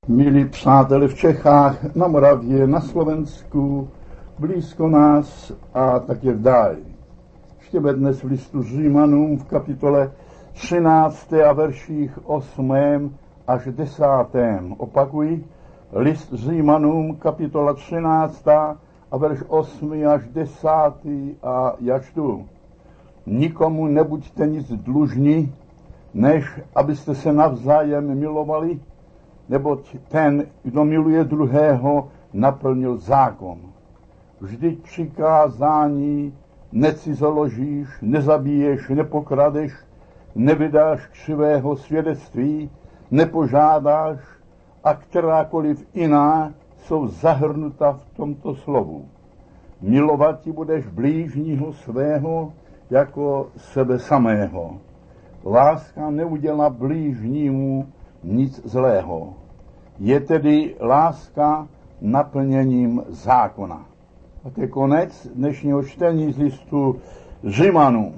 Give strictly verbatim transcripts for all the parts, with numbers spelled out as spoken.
Milí přátelé v Čechách, na Moravě, na Slovensku, blízko nás a také v dáli. Čteme dnes v listu Římanům v kapitole třinácté a verších osmém až desátém. Opakuji, list Římanům, kapitola třináctá a verš osmý až desátý a já čtu. Nikomu nebuďte nic dlužní, než abyste se navzájem milovali, neboť ten, kdo miluje druhého, naplnil zákon. Vždyť přikázání necizoložíš, nezabiješ, nepokradeš, nevydáš křivého svědectví, nepožádáš a kterákoliv jiná jsou zahrnuta v tomto slovu. Milovat ti budeš blížního svého jako sebe samého. Láska neudělá blížnímu nic zlého. Je tedy láska naplněním zákona. A to je konec dnešního čtení z listu Římanům.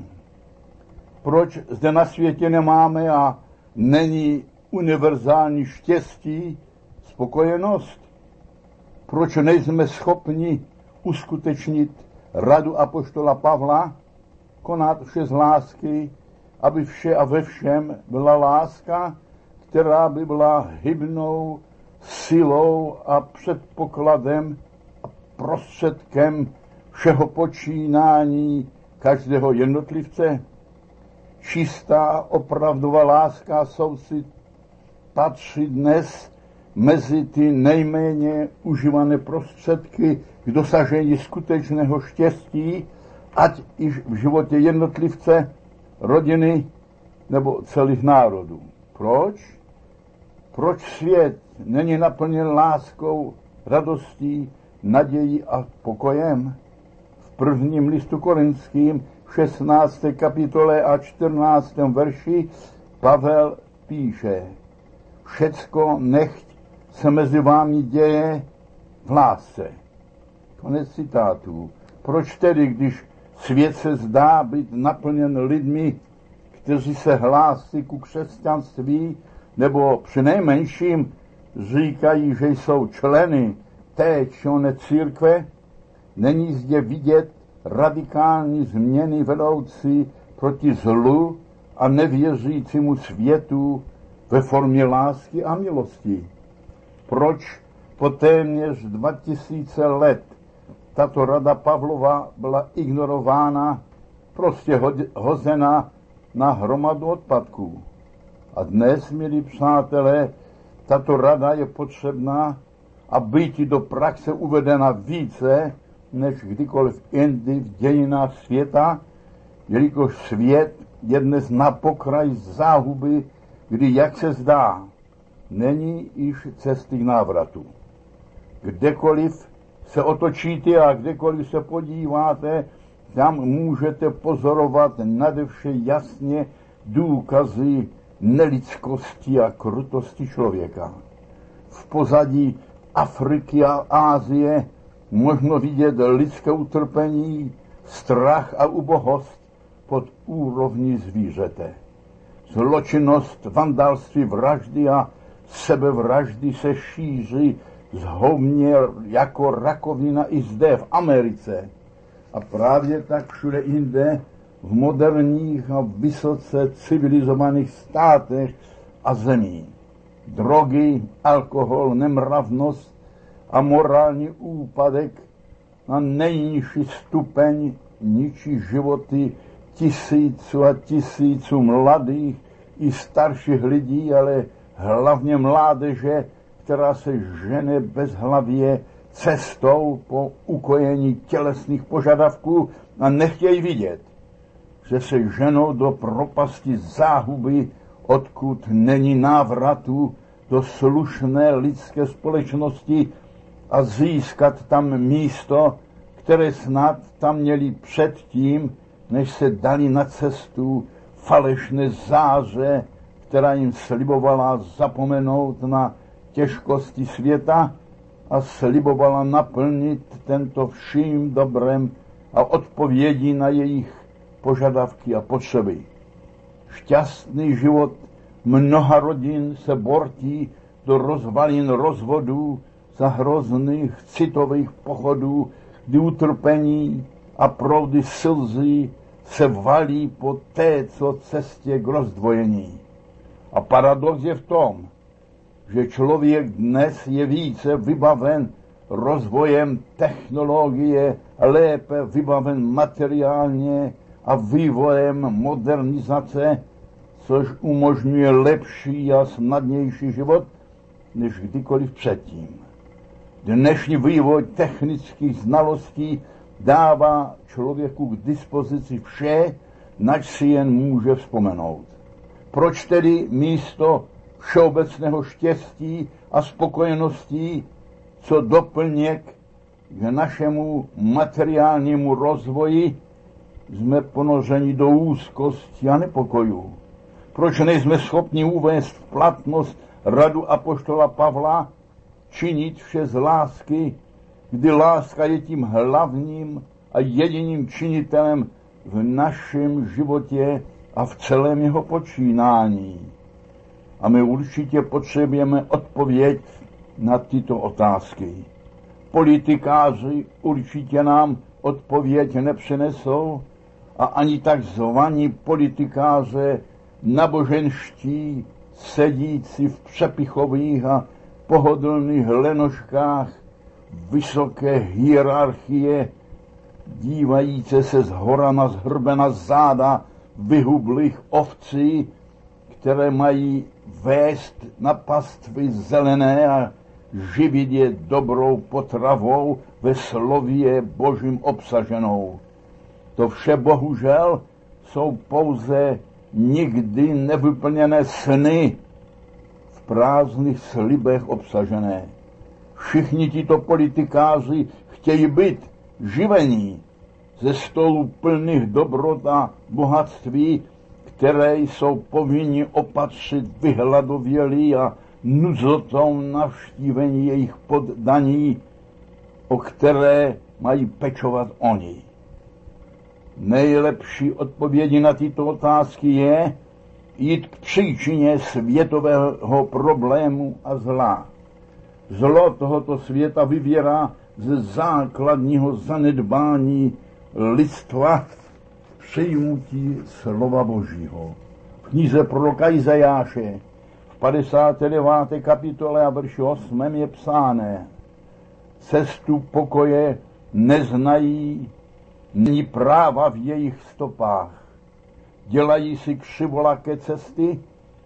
Proč zde na světě nemáme a není univerzální štěstí, spokojenost? Proč nejsme schopni uskutečnit radu apoštola Pavla, konat vše z lásky, aby vše a ve všem byla láska, která by byla hybnou silou a předpokladem a prostředkem všeho počínání každého jednotlivce? Čistá, opravdová láska soucit patří dnes mezi ty nejméně užívané prostředky k dosažení skutečného štěstí, ať již v životě jednotlivce, rodiny nebo celých národů. Proč? Proč svět není naplněn láskou, radostí, nadějí a pokojem? V prvním listu Korinským v šestnácté kapitole a čtrnáctém verši Pavel píše: všecko nechť se mezi vámi děje v lásce. Konec citátu. Proč tedy, když svět se zdá být naplněn lidmi, kteří se hlásí ku křesťanství, nebo přinejmenším říkají, že jsou členy té či oné církve, není zde vidět radikální změny vedoucí proti zlu a nevěřícímu světu ve formě lásky a milosti. Proč po téměř dva tisíce let tato rada Pavlova byla ignorována, prostě hozena na hromadu odpadků? A dnes, milí přátelé, tato rada je potřebná a být do praxe uvedena více než kdykoliv jindy v dějinách světa, jelikož svět je dnes na pokraji záhuby, kdy, jak se zdá, není již cesty k návratu. Kdekoliv se otočíte a kdekoliv se podíváte, tam můžete pozorovat nadevše jasně důkazy nelidskosti a krutosti člověka. V pozadí Afriky a Asie možno vidět lidské utrpení, strach a ubohost pod úrovní zvířete. Zločinnost, vandalství, vraždy a sebevraždy se šíří zhoubně jako rakovina i zde v Americe. A právě tak všude jinde v moderních a vysoce civilizovaných státech a zemí. Drogy, alkohol, nemravnost a morální úpadek na nejnižší stupeň ničí životy tisíců a tisíců mladých i starších lidí, ale hlavně mládeže, která se žene bezhlavě cestou po ukojení tělesných požadavků a nechtějí vidět, že se ženou do propasti záhuby, odkud není návratu do slušné lidské společnosti a získat tam místo, které snad tam měli předtím, než se dali na cestu falešné záře, která jim slibovala zapomenout na těžkosti světa a slibovala naplnit tento vším dobrem a odpovědí na jejich požadavky a potřeby. Šťastný život mnoha rodin se bortí do rozvalin rozvodů, za hrozných citových pochodů, kdy utrpení a proudy slzy se valí po té, co cestě k rozdvojení. A paradox je v tom, že člověk dnes je více vybaven rozvojem technologie, lépe vybaven materiálně a vývojem modernizace, což umožňuje lepší a snadnější život, než kdykoliv předtím. Dnešní vývoj technických znalostí dává člověku k dispozici vše, nač si jen může vzpomenout. Proč tedy místo všeobecného štěstí a spokojeností, co doplněk k našemu materiálnímu rozvoji, jsme ponořeni do úzkosti a nepokojů? Proč nejsme schopni uvést v platnost radu apoštola Pavla, činit vše z lásky, kdy láska je tím hlavním a jediným činitelem v našem životě a v celém jeho počínání? A my určitě potřebujeme odpověď na tyto otázky. Politikáři určitě nám odpověď nepřinesou a ani takzvaní politikáře naboženští, sedící v přepichových a pohodlných lenoškách vysoké hierarchie, dívající se zhora na zhrbená záda vyhublých ovcí, které mají vést na pastvy zelené a živit je dobrou potravou ve slově Božím obsaženou. To vše bohužel jsou pouze nikdy nevyplněné sny, v prázdných slibech obsažené. Všichni tito politikáři chtějí být živení ze stolů plných dobrot a bohatství, které jsou povinni opatřit vyhladovělí a nuzotou navštívení jejich poddaní, o které mají pečovat oni. Nejlepší odpovědi na tyto otázky je jít k příčině světového problému a zla. Zlo tohoto světa vyvěrá ze základního zanedbání lidstva přijmutí slova Božího. V knize proroka Izajáše v padesáté deváté kapitole a verši osmém je psáné: cestu pokoje neznají, není práva v jejich stopách. Dělají si křivolaké cesty,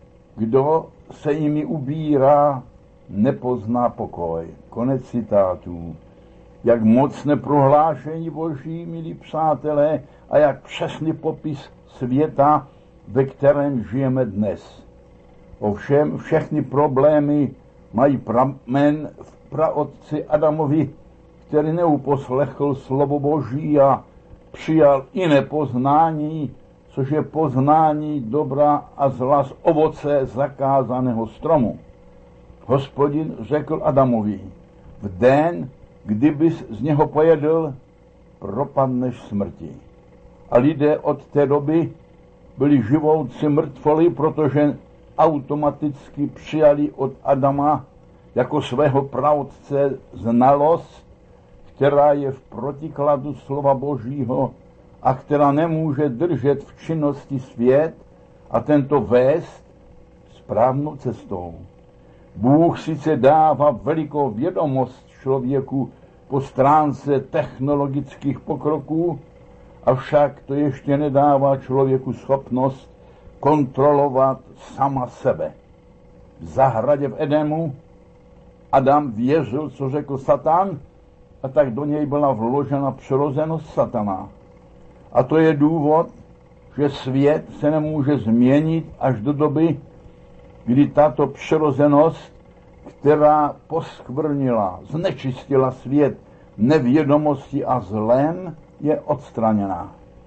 kdo se jimi ubírá, nepozná pokoj. Konec citátů. Jak mocné prohlášení Boží, milí přátelé, a jak přesný popis světa, ve kterém žijeme dnes. Ovšem všechny problémy mají pramen v praotci Adamovi, který neuposlechl slovo Boží a přijal jiné poznání, což je poznání dobra a zla z ovoce zakázaného stromu. Hospodin řekl Adamovi: v den, kdybys z něho pojedl, propadneš smrti. A lidé od té doby byli živoucí mrtvoli, protože automaticky přijali od Adama jako svého praotce znalost, která je v protikladu slova Božího a která nemůže držet v činnosti svět a tento vést správnou cestou. Bůh sice dává velikou vědomost člověku po stránce technologických pokroků, avšak to ještě nedává člověku schopnost kontrolovat sama sebe. V zahradě v Edemu Adam věřil, co řekl Satan, a tak do něj byla vložena přirozenost satana. A to je důvod, že svět se nemůže změnit až do doby, kdy tato přirozenost, která poskvrnila, znečistila svět nevědomostí a zlem, je odstraněná.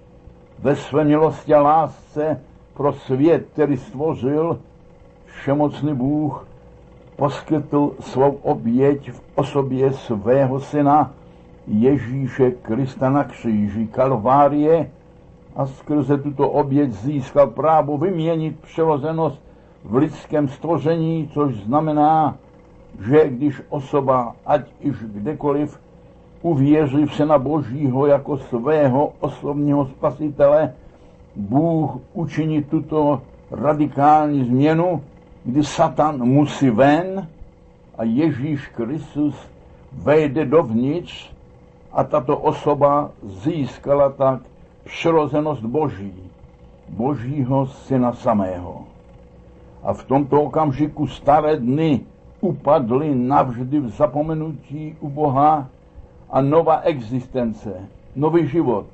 Ve své milosti a lásce pro svět, který stvořil, všemocný Bůh poskytl svou oběť v osobě svého syna Ježíše Krista na kříži Kalvárie a skrze tuto oběť získal právo vyměnit přirozenost v lidském stvoření, což znamená, že když osoba, ať již kdekoliv, uvěří v Syna Božího jako svého osobního spasitele, Bůh učiní tuto radikální změnu, kdy Satan musí ven a Ježíš Kristus vejde dovnitř a tato osoba získala tak přirozenost Boží, Božího Syna samého. A v tomto okamžiku staré dny upadly navždy v zapomenutí u Boha a nová existence, nový život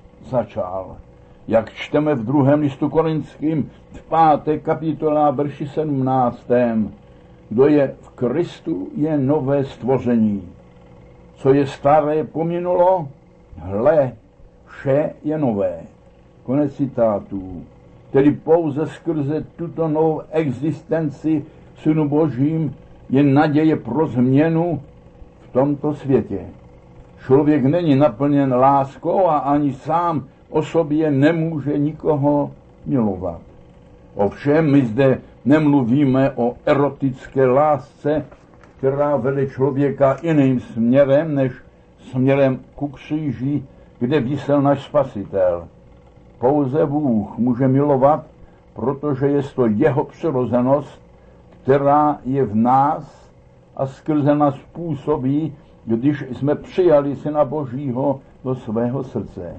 začal. Jak čteme v druhém listu Korinským v páté kapitole a verši sedmnáctém. Kdo je v Kristu, je nové stvoření. Co je staré pominulo, hle, vše je nové. Konec citátů. Tedy pouze skrze tuto novou existenci v Synu Božím je naděje pro změnu v tomto světě. Člověk není naplněn láskou a ani sám o sobě nemůže nikoho milovat. Ovšem my zde nemluvíme o erotické lásce, která vede člověka jiným směrem, než směrem ku kříži, kde visel náš Spasitel. Pouze Bůh může milovat, protože je to jeho přirozenost, která je v nás a skrze nás působí, když jsme přijali Syna Božího do svého srdce.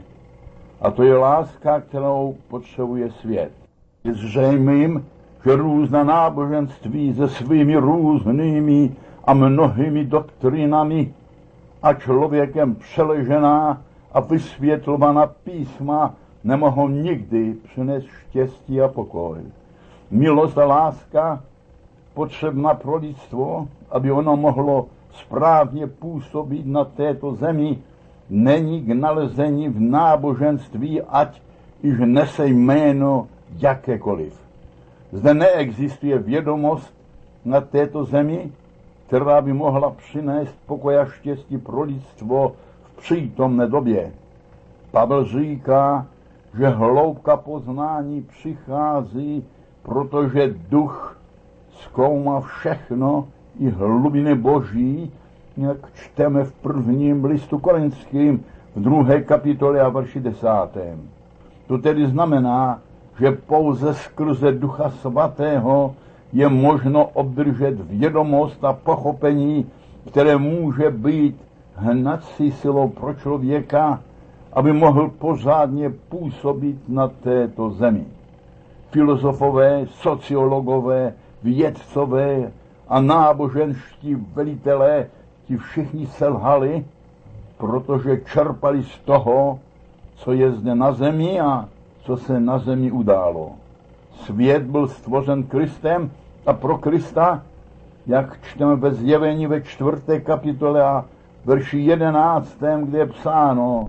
A to je láska, kterou potřebuje svět. Je zřejmým, že různá náboženství se svými různými a mnohými doktrinami a člověkem přeležená a vysvětlovaná písma nemohou nikdy přinést štěstí a pokoj. Milost a láska potřebná pro lidstvo, aby ono mohlo správně působit na této zemi, není k nalezení v náboženství, ať již nese jméno jakékoliv. Zde neexistuje vědomost na této zemi, která by mohla přinést pokoj a štěstí pro lidstvo v přítomné době. Pavel říká, že hloubka poznání přichází, protože duch zkoumá všechno i hlubiny Boží, jak čteme v prvním listu Korinským v druhé kapitole a verši desátém. To tedy znamená, že pouze skrze Ducha Svatého je možno obdržet vědomost a pochopení, které může být hnací silou pro člověka, aby mohl pořádně působit na této zemi. Filozofové, sociologové, vědcové a náboženští velitelé ti všichni selhali, protože čerpali z toho, co je zde na zemi a co se na zemi událo. Svět byl stvořen Kristem a pro Krista, jak čteme ve Zjevení ve čtvrté kapitole a verši jedenáctém, kde je psáno: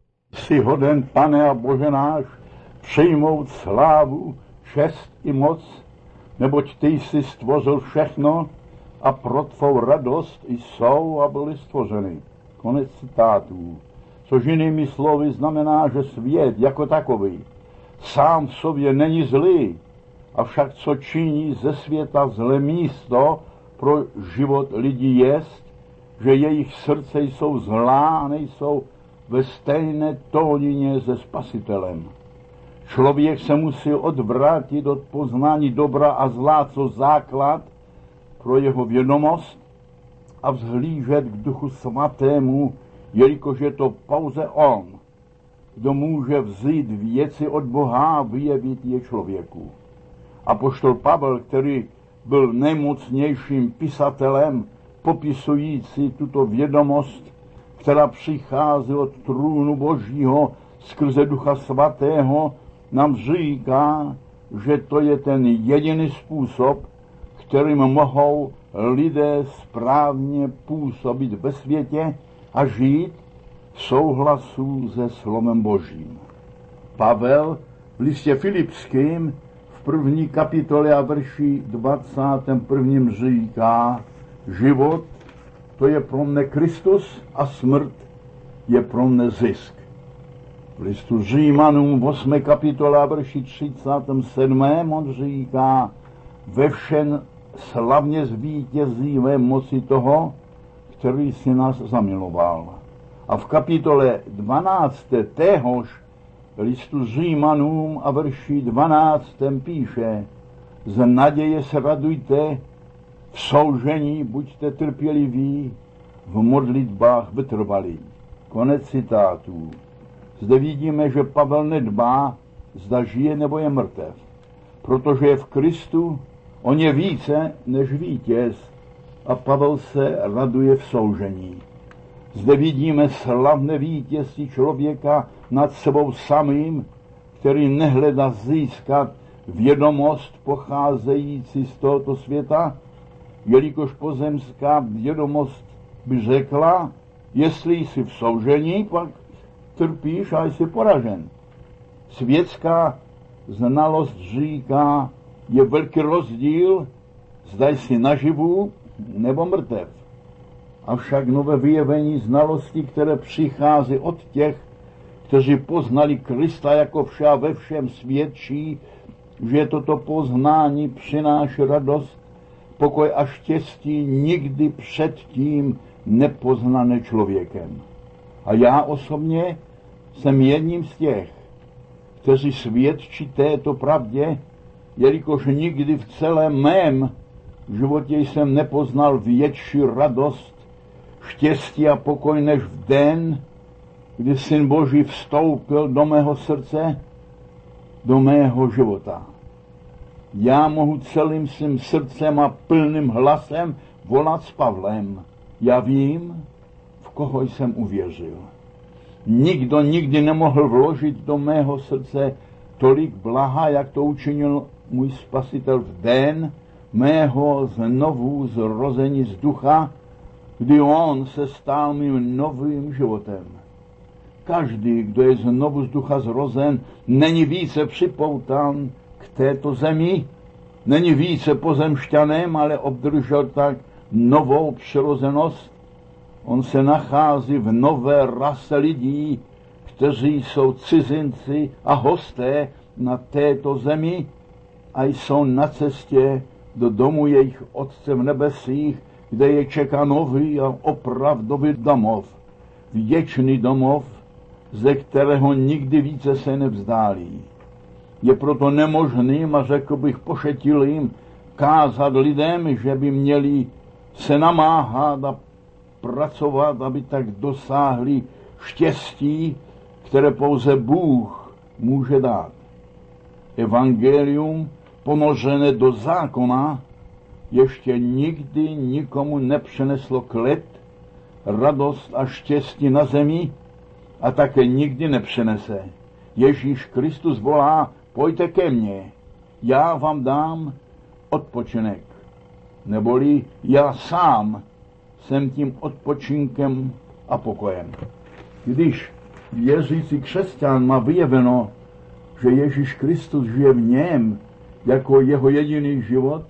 Jsi hoden, Pane a Bože náš, přijmout slávu, čest i moc, neboť ty jsi stvořil všechno a pro tvou radost jsou a byly stvořeny. Konec citátů. Což jinými slovy znamená, že svět jako takový sám v sobě není zlý, avšak co činí ze světa zlé místo pro život lidí jest, že jejich srdce jsou zlá a nejsou ve stejné tónině se Spasitelem. Člověk se musí odvrátit od poznání dobra a zla, co základ pro jeho vědomost, a vzhlížet k Duchu Svatému, jelikož je to pouze on, kdo může vzít věci od Boha a vyjevit je člověku. Apoštol Pavel, který byl nejmocnějším pisatelem, popisující tuto vědomost, která přichází od trůnu Božího skrze Ducha Svatého, nám říká, že to je ten jediný způsob, kterým mohou lidé správně působit ve světě a žít v souhlasu se slovem Božím. Pavel v listě Filipským v první kapitole a verši dvacátém prvním říká: život, to je pro mne Kristus a smrt je pro mne zisk. V listu Římanům v osmé kapitole a verši třicátém sedmém on říká: ve všem slavně zvítězí ve moci toho, který si nás zamiloval. A v kapitole dvanácté téhož listu Římanům a verši dvanáctém píše: z naděje se radujte, v soužení buďte trpěliví, v modlitbách vytrvalí. Konec citátů. Zde vidíme, že Pavel nedbá, zda žije nebo je mrtev, protože je v Kristu, on je více než vítěz a Pavel se raduje v soužení. Zde vidíme slavné vítězství člověka nad sebou samým, který nehledá získat vědomost pocházející z tohoto světa, jelikož pozemská vědomost by řekla, jestli jsi v soužení, pak trpíš a jsi poražen. Světská znalost říká, je velký rozdíl, zda jsi naživu nebo mrtev. Avšak nové vyjevení znalosti, které přichází od těch, kteří poznali Krista jako vše a ve všem, svědčí, že toto poznání přináší radost, pokoj a štěstí nikdy předtím nepoznané člověkem. A já osobně jsem jedním z těch, kteří svědčí této pravdě, jelikož nikdy v celém mém životě jsem nepoznal větší radost, štěstí a pokoj než v den, kdy Syn Boží vstoupil do mého srdce, do mého života. Já mohu celým svým srdcem a plným hlasem volat s Pavlem. Já vím, v koho jsem uvěřil. Nikdo nikdy nemohl vložit do mého srdce tolik blaha, jak to učinil můj Spasitel v den mého znovu zrození z ducha, kdy on se stal mým novým životem. Každý, kdo je znovu z ducha zrozen, není více připoután k této zemi, není více pozemšťanem, ale obdržel tak novou přirozenost. On se nachází v nové rase lidí, kteří jsou cizinci a hosté na této zemi a jsou na cestě do domu jejich Otce v nebesích, kde je čeká nový a opravdový domov, věčný domov, ze kterého nikdy více se nevzdálí. Je proto nemožným a řekl bych pošetilým kázat lidem, že by měli se namáhat a pracovat, aby tak dosáhli štěstí, které pouze Bůh může dát. Evangelium ponořené do zákona ještě nikdy nikomu nepřineslo klid, radost a štěstí na zemi a také nikdy nepřinese. Ježíš Kristus volá, pojďte ke mně, já vám dám odpočinek. Neboli já sám jsem tím odpočinkem a pokojem. Když věřící křesťan má vyjeveno, že Ježíš Kristus žije v něm jako jeho jediný život,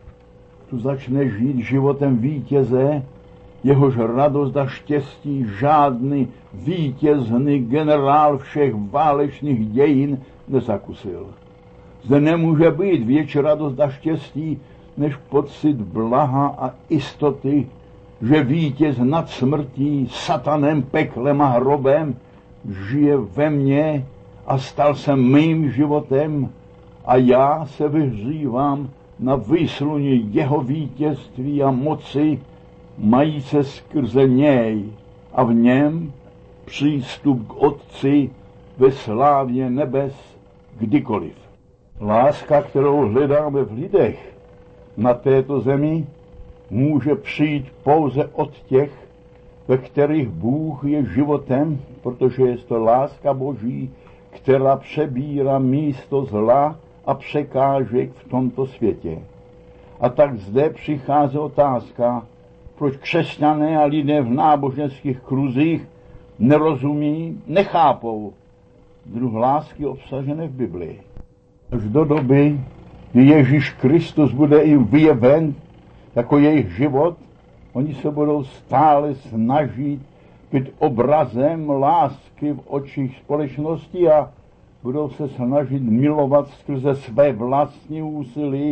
tu začne žít životem vítěze, jehož radost a štěstí žádný vítězný generál všech válečných dějin nezakusil. Zde nemůže být větší radost a štěstí, než pocit blaha a jistoty, že vítěz nad smrtí, satanem, peklem a hrobem žije ve mně a stal se mým životem a já se vyhřívám na výsluní jeho vítězství a moci, mají se skrze něj a v něm přístup k Otci ve slávě nebes kdykoliv. Láska, kterou hledáme v lidech na této zemi, může přijít pouze od těch, ve kterých Bůh je životem, protože je to láska Boží, která přebírá místo zla a překážek v tomto světě. A tak zde přichází otázka, proč křesťané a lidé v náboženských kruzích nerozumí, nechápou druh lásky obsažené v Biblii. Až do doby, kdy Ježíš Kristus bude i vyjeven jako jejich život, oni se budou stále snažit být obrazem lásky v očích společnosti a budou se snažit milovat skrze své vlastní úsilí,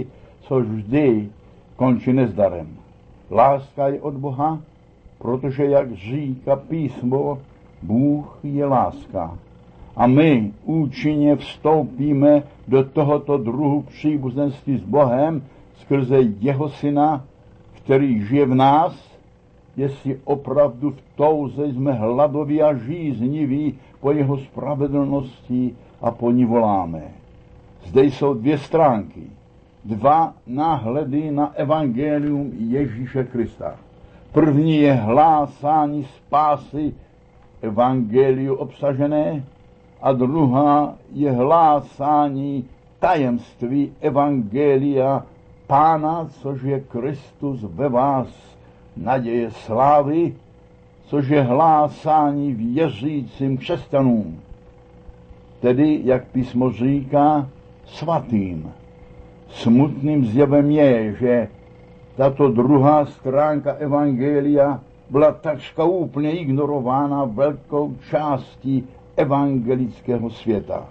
což vždy končí nezdarem. Láska je od Boha, protože, jak říká písmo, Bůh je láska. A my účinně vstoupíme do tohoto druhu příbuzenství s Bohem skrze jeho syna, který žije v nás, jestli opravdu v touze jsme hladoví a žízniví po jeho spravedlnosti a po ní voláme. Zde jsou dvě stránky, dva náhledy na evangelium Ježíše Krista. První je hlásání spásy evangeliu obsažené a druhá je hlásání tajemství evangelia Pána, což je Kristus ve vás, naděje slávy, což je hlásání věřícím křesťanům. Tedy, jak písmo říká, svatým. Smutným zjevem je, že tato druhá stránka evangelia byla takřka úplně ignorována velkou částí evangelického světa.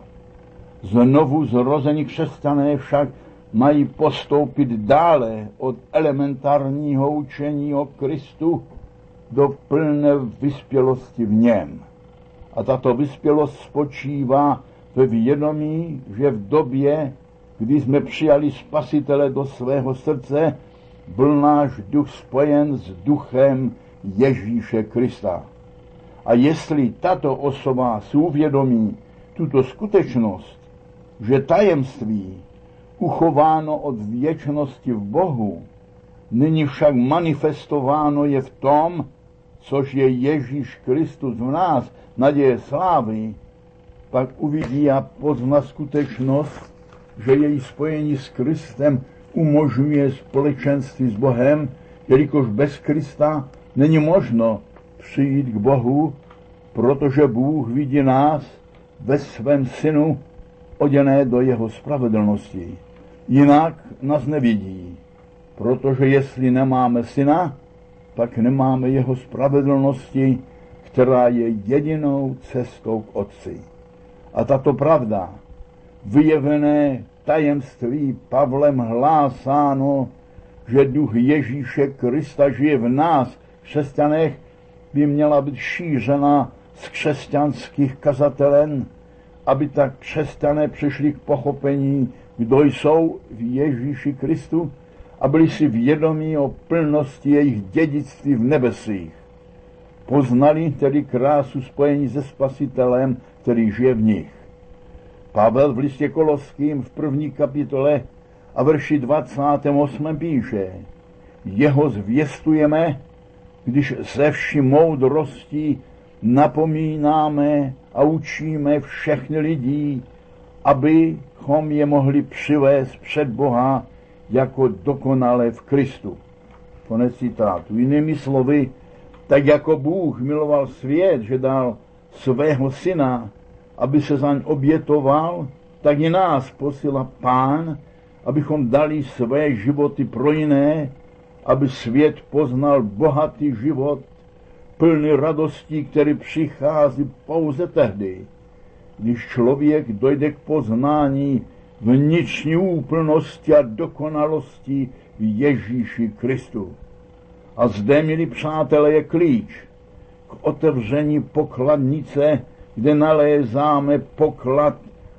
Znovu zrození křesťané však mají postoupit dále od elementárního učení o Kristu do plné vyspělosti v něm. A tato vyspělost spočívá ve vědomí, že v době, kdy jsme přijali Spasitele do svého srdce, byl náš duch spojen s duchem Ježíše Krista. A jestli tato osoba si uvědomí tuto skutečnost, že tajemství uchováno od věčnosti v Bohu, nyní však manifestováno je v tom, což je Ježíš Kristus v nás, naděje slávy, pak uvidí a pozná skutečnost, že její spojení s Kristem umožňuje společenství s Bohem, jelikož bez Krista není možno přijít k Bohu, protože Bůh vidí nás ve svém synu oděné do jeho spravedlnosti. Jinak nás nevidí, protože jestli nemáme syna, pak nemáme jeho spravedlnosti, která je jedinou cestou k Otci. A tato pravda, vyjevené tajemství Pavlem hlásáno, že duch Ježíše Krista žije v nás, křesťanech, by měla být šířena z křesťanských kazatelen, aby tak křesťané přišli k pochopení, kdo jsou v Ježíši Kristu a byli si vědomí o plnosti jejich dědictví v nebesích. Poznali tedy krásu spojení se Spasitelem, který žije v nich. Pavel v listě Koloským v první kapitole a verši dvacátém osmém píše: jeho zvěstujeme, když ze vší moudrostí napomínáme a učíme všechny lidí, abychom je mohli přivést před Boha jako dokonale v Kristu. Konec citátu. Jinými slovy, tak jako Bůh miloval svět, že dal svého syna, aby se zaň obětoval, tak i nás posílá Pán, abychom dali své životy pro jiné, aby svět poznal bohatý život, plný radostí, který přichází pouze tehdy, když člověk dojde k poznání vnitřní úplnosti a dokonalosti v Ježíši Kristu. A zde, milí přátelé, je klíč k otevření pokladnice, kde nalézáme poklad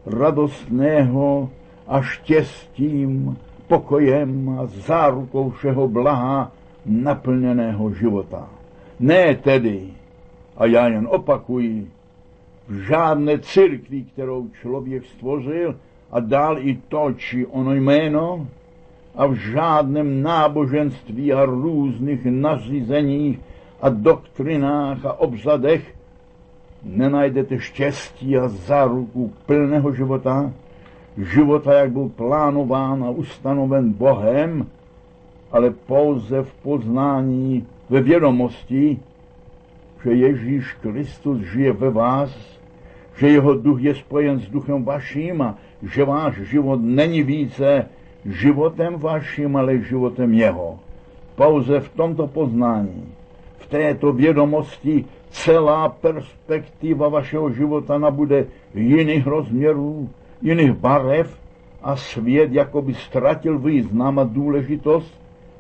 radostného a štěstím, pokojem a zárukou všeho blaha naplněného života. Ne tedy, a já jen opakuji, v žádné církvi, kterou člověk stvořil a dal i to, či ono jméno, a v žádném náboženství a různých nařízeních a doktrinách a obřadech nenajdete štěstí a záruku plného života, života, jak byl plánován a ustanoven Bohem, ale pouze v poznání, ve vědomosti, že Ježíš Kristus žije ve vás, že jeho duch je spojen s duchem vaším a že váš život není více životem vaším, ale životem jeho. Pouze v tomto poznání, v této vědomosti celá perspektiva vašeho života nabude jiných rozměrů, jiných barev a svět jakoby ztratil význam a důležitost,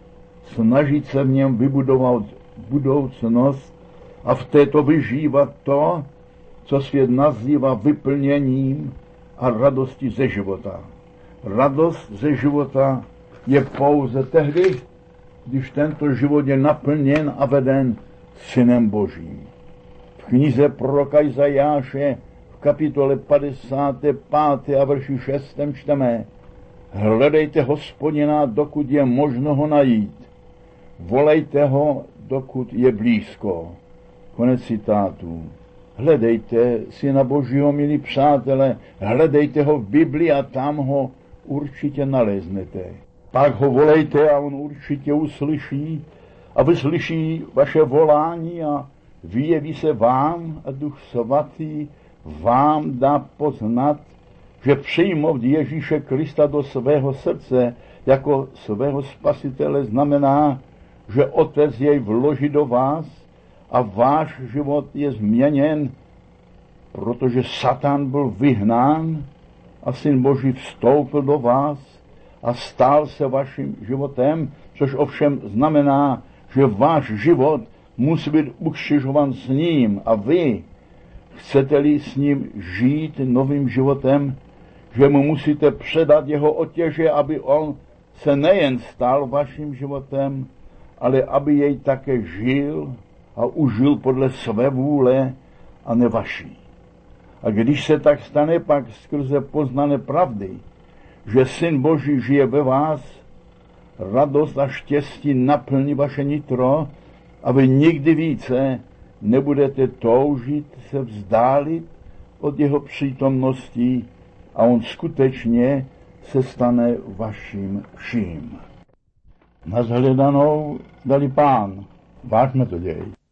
snažit se v něm vybudovat budoucnost a v této vyžívat to, co svět nazývá vyplněním a radostí ze života. Radost ze života je pouze tehdy, když tento život je naplněn a veden Synem Božím. V knize proroka Izajáše v kapitole padesáté páté a verši šestém čteme: Hledejte Hospodina, dokud je možno ho najít. Volejte ho, dokud je blízko. Konec citátu. Hledejte Syna Božího, milí přátelé, hledejte ho v Biblii a tam ho určitě naleznete. Pak ho volejte a on určitě uslyší a vyslyší vaše volání a vyjeví se vám a Duch Svatý vám dá poznat, že přijmout Ježíše Krista do svého srdce jako svého spasitele znamená, že Otec jej vloží do vás a váš život je změněn, protože Satan byl vyhnán a Syn Boží vstoupil do vás a stal se vaším životem, což ovšem znamená, že váš život musí být ukřižovan s ním a vy, chcete-li s ním žít novým životem, že mu musíte předat jeho otěže, aby on se nejen stal vaším životem, ale aby jej také žil a užil podle své vůle a ne vaší. A když se tak stane, pak skrze poznané pravdy, že Syn Boží žije ve vás, radost a štěstí naplní vaše nitro a vy nikdy více nebudete toužit se vzdálit od jeho přítomnosti a on skutečně se stane vaším vším. Na shledanou dali Pán, vážme to děj.